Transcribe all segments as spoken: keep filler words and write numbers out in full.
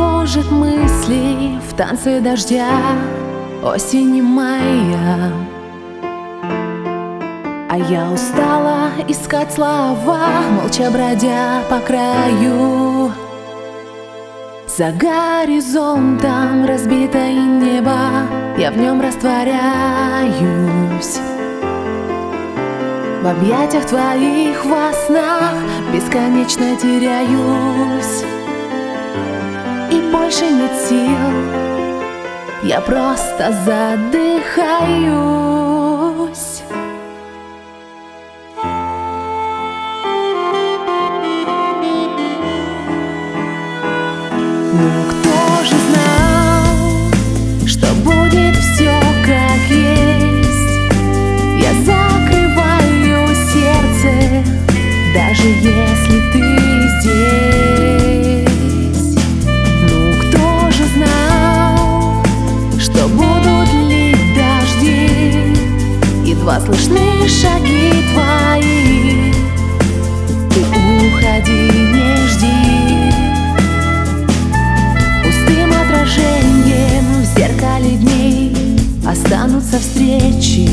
кружит мысли в танце дождя осени мая. А я устала искать слова, молча бродя по краю. За горизонтом разбитое небо, я в нем растворяюсь. В объятиях твоих во снах бесконечно теряюсь. И больше нет сил, я просто задыхаюсь. Ну кто же знал, что будет все как есть? Я закрываю сердце, даже если ты здесь. Ну кто же знал, что будут лить дожди, едва слышны шаги твои. Ты уходи, не жди. В зеркале дней останутся встречи,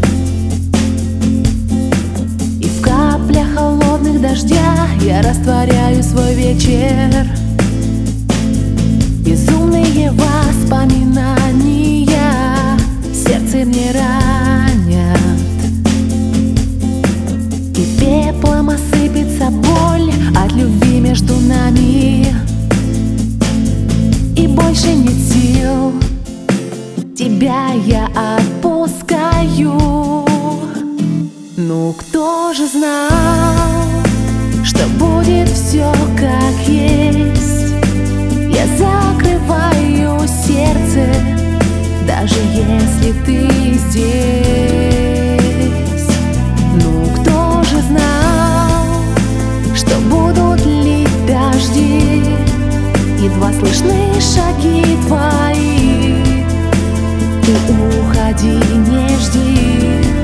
и в каплях холодных дождя я растворяю свой вечер. Безумные воспоминания сердце мне ранят, и пеплом осыпется боль от любви между нами. И больше нет сил, тебя я отпускаю. Ну кто же знал, что будет все как есть? Я закрываю сердце, даже если ты здесь. Ну кто же знал, что будут лить дожди, едва слышны шаги твои. Ты уходи, не жди.